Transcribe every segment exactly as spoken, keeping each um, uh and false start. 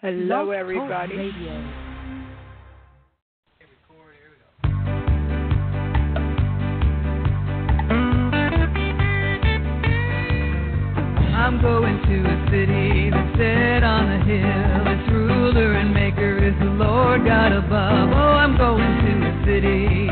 Hello, everybody. Radio. I'm going to a city that's set on a hill. Its ruler and maker is the Lord God above. Oh, I'm going to a city.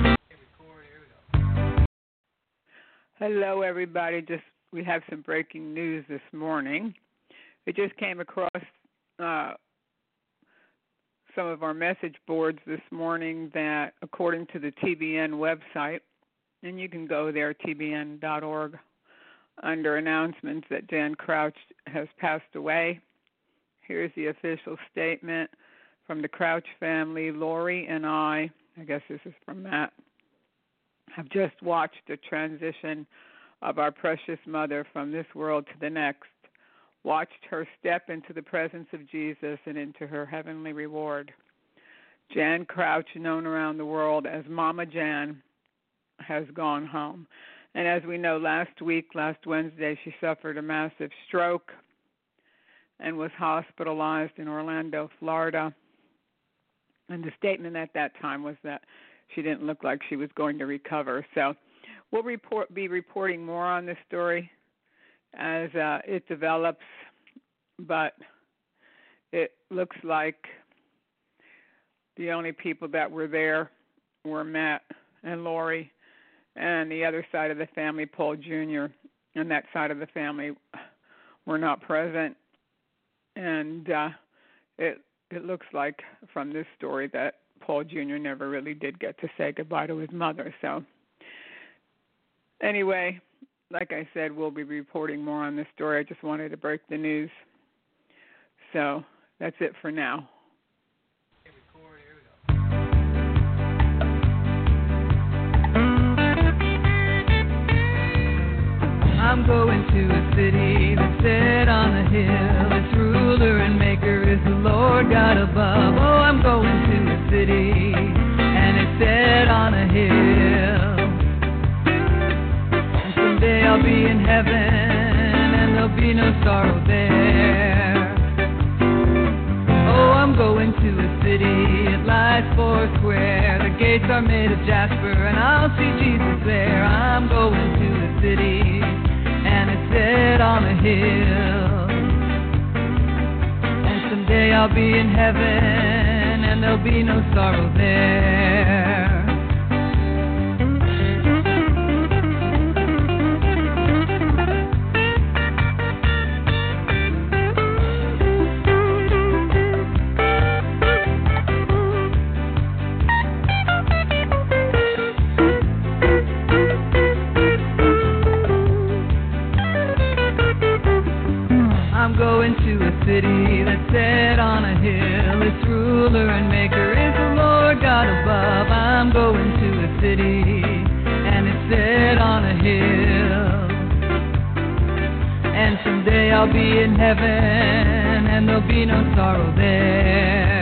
Hello, everybody. Just we have some breaking news this morning. We just came across uh, some of our message boards this morning that, according to the T B N website, and you can go there, T B N dot org, under announcements, that Jan Crouch has passed away. Here's the official statement from the Crouch family. Lori and I, I guess this is from Matt, have just watched the transition of our precious mother from this world to the next, watched her step into the presence of Jesus and into her heavenly reward. Jan Crouch, known around the world as Mama Jan, has gone home. And as we know, last week, last Wednesday, she suffered a massive stroke and was hospitalized in Orlando, Florida. And the statement at that time was that she didn't look like she was going to recover. So we'll report, be reporting more on this story as uh, it develops, but it looks like the only people that were there were Matt and Lori, and the other side of the family, Paul Junior, and that side of the family were not present. And uh, it it looks like from this story that Paul Junior never really did get to say goodbye to his mother. So anyway, like I said, we'll be reporting more on this story. I just wanted to break the news. So that's it for now. I'm going to a city that's set on a hill. Its ruler and maker is the Lord God above. Oh, I'm going to a city, and it's set on a hill. And someday I'll be in heaven, and there'll be no sorrow there. Oh, I'm going to a city, it lies four square. The gates are made of jasper, and I'll see Jesus there. I'm going to a city, and it's set on a hill. And someday I'll be in heaven, and there'll be no sorrow there. I'm going to a city that's set on a hill. Its ruler and maker is the Lord God above. I'm going to a city, and it's set on a hill. And someday I'll be in heaven, and there'll be no sorrow there.